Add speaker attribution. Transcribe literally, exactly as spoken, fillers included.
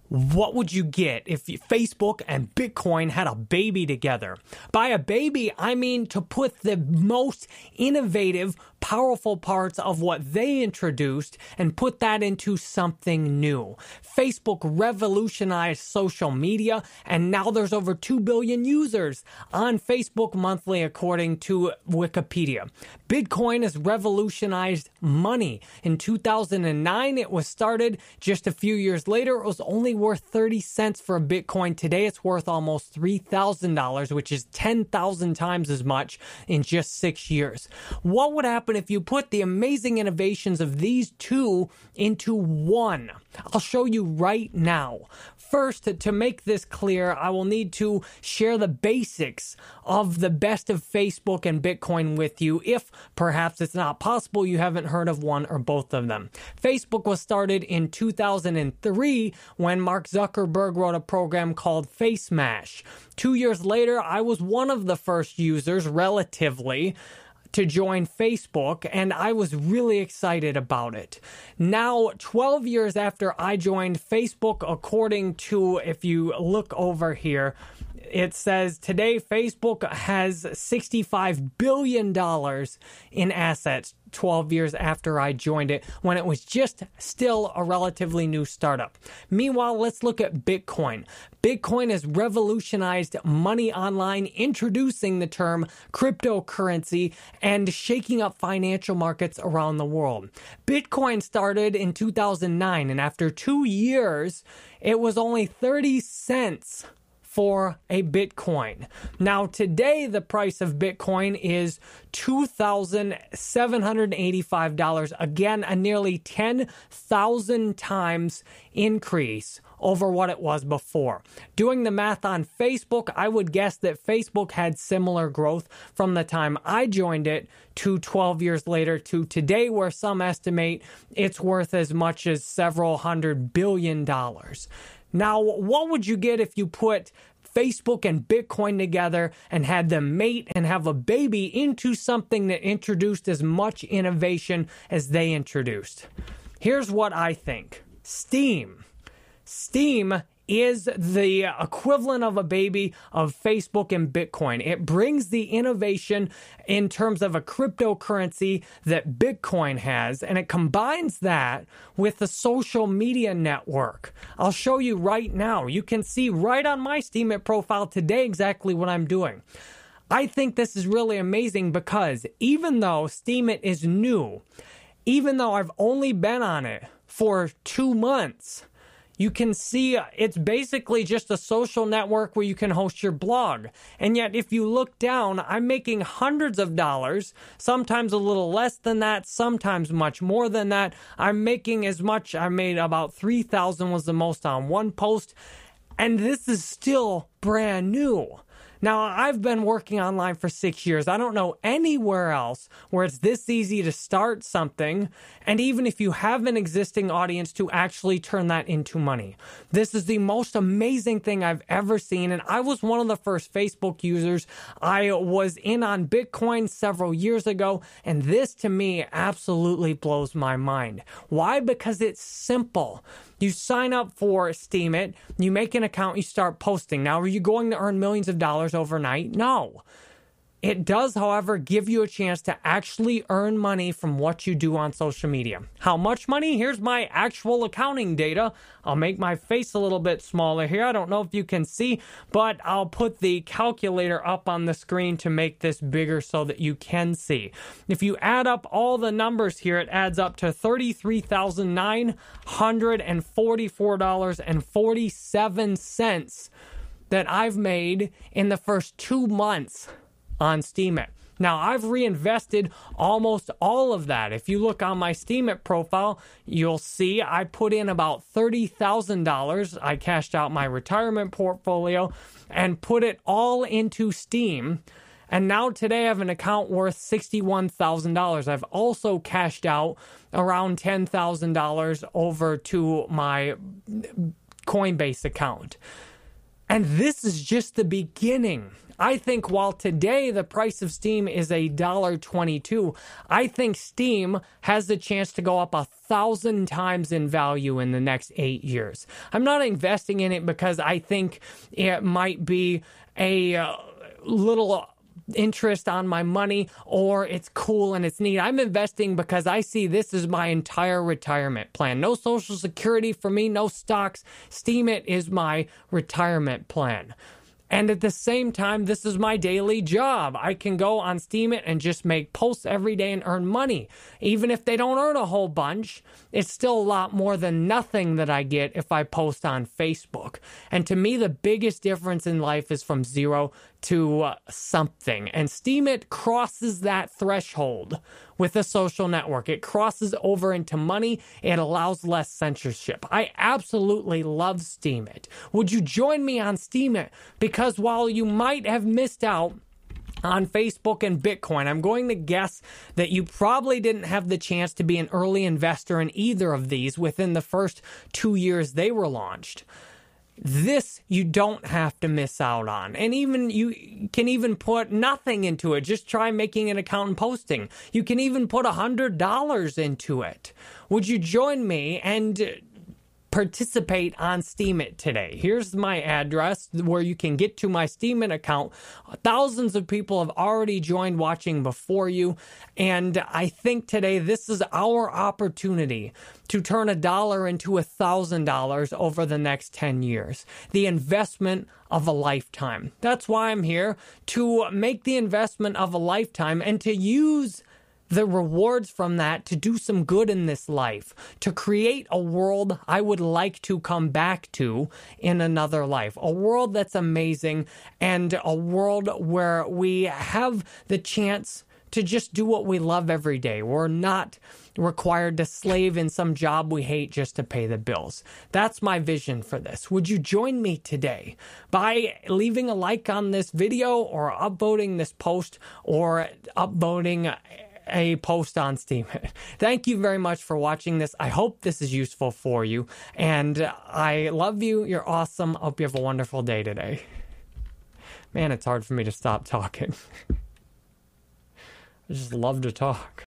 Speaker 1: What would you get if Facebook and Bitcoin had a baby together? By a baby, I mean to put the most innovative, powerful parts of what they introduced and put that into something new. Facebook revolutionized social media, and now there's over two billion users on Facebook monthly, according to Wikipedia. Bitcoin has revolutionized money. In two thousand nine, it was started. Just a few years later, it was only worth thirty cents for a Bitcoin. Today, it's worth almost three thousand dollars, which is ten thousand times as much in just six years. What would happen if you put the amazing innovations of these two into one? I'll show you right now. First, to make this clear, I will need to share the basics of the best of Facebook and Bitcoin with you, if perhaps it's not possible you haven't heard of one or both of them. Facebook was started in two thousand three when Mark Zuckerberg wrote a program called FaceMash. Two years later, I was one of the first users, relatively, to join Facebook, and I was really excited about it. Now, twelve years after I joined Facebook, according to, if you look over here, it says today Facebook has sixty-five billion dollars in assets twelve years after I joined it, when it was just still a relatively new startup. Meanwhile, let's look at Bitcoin. Bitcoin has revolutionized money online, introducing the term cryptocurrency and shaking up financial markets around the world. Bitcoin started in two thousand nine, and after two years, it was only thirty cents for a Bitcoin. Now, today, the price of Bitcoin is two thousand seven hundred eighty-five dollars. Again, a nearly ten thousand times increase over what it was before. Doing the math on Facebook, I would guess that Facebook had similar growth from the time I joined it to twelve years later to today, where some estimate it's worth as much as several hundred billion dollars. Now, what would you get if you put Facebook and Bitcoin together and had them mate and have a baby into something that introduced as much innovation as they introduced? Here's what I think. Steam. Steam is the equivalent of a baby of Facebook and Bitcoin. It brings the innovation in terms of a cryptocurrency that Bitcoin has, and it combines that with the social media network. I'll show you right now. You can see right on my Steemit profile today exactly what I'm doing. I think this is really amazing because even though Steemit is new, even though I've only been on it for two months, you can see it's basically just a social network where you can host your blog. And yet, if you look down, I'm making hundreds of dollars, sometimes a little less than that, sometimes much more than that. I'm making as much, I made about three thousand was the most on one post. And this is still brand new. Now, I've been working online for six years. I don't know anywhere else where it's this easy to start something, and even if you have an existing audience, to actually turn that into money. This is the most amazing thing I've ever seen, and I was one of the first Facebook users. I was in on Bitcoin several years ago, and this, to me, absolutely blows my mind. Why? Because it's simple. You sign up for Steemit, you make an account, you start posting. Now, are you going to earn millions of dollars overnight? No. It does, however, give you a chance to actually earn money from what you do on social media. How much money? Here's my actual accounting data. I'll make my face a little bit smaller here. I don't know if you can see, but I'll put the calculator up on the screen to make this bigger so that you can see. If you add up all the numbers here, it adds up to thirty-three thousand nine hundred forty-four dollars and forty-seven cents that I've made in the first two months on Steemit. Now, I've reinvested almost all of that. If you look on my Steemit profile, you'll see I put in about thirty thousand dollars. I cashed out my retirement portfolio and put it all into Steem. And now today I have an account worth sixty-one thousand dollars. I've also cashed out around ten thousand dollars over to my Coinbase account. And this is just the beginning. I think while today the price of Steam is a dollar twenty-two, I think Steam has the chance to go up a thousand times in value in the next eight years. I'm not investing in it because I think it might be a uh, little interest on my money or it's cool and it's neat. I'm investing because I see this is my entire retirement plan. No Social Security for me, no stocks. Steemit is my retirement plan. And at the same time, this is my daily job. I can go on Steemit and just make posts every day and earn money. Even if they don't earn a whole bunch, it's still a lot more than nothing that I get if I post on Facebook. And to me, the biggest difference in life is from zero to uh, something. And Steemit crosses that threshold with a social network. It crosses over into money. It allows less censorship. I absolutely love Steemit. Would you join me on Steemit? Because while you might have missed out on Facebook and Bitcoin, I'm going to guess that you probably didn't have the chance to be an early investor in either of these within the first two years they were launched. This you don't have to miss out on. And even you can even put nothing into it. Just try making an account and posting. You can even put one hundred dollars into it. Would you join me and participate on Steemit today? Here's my address where you can get to my Steemit account. Thousands of people have already joined watching before you, and I think today this is our opportunity to turn a dollar into a thousand dollars over the next ten years. The investment of a lifetime. That's why I'm here, to make the investment of a lifetime and to use the rewards from that to do some good in this life, to create a world I would like to come back to in another life. A world that's amazing and a world where we have the chance to just do what we love every day. We're not required to slave in some job we hate just to pay the bills. That's my vision for this. Would you join me today by leaving a like on this video or upvoting this post or upvoting a post on Steemit? Thank you very much for watching this. I hope this is useful for you. And I love you. You're awesome. Hope you have a wonderful day today. Man, it's hard for me to stop talking. I just love to talk.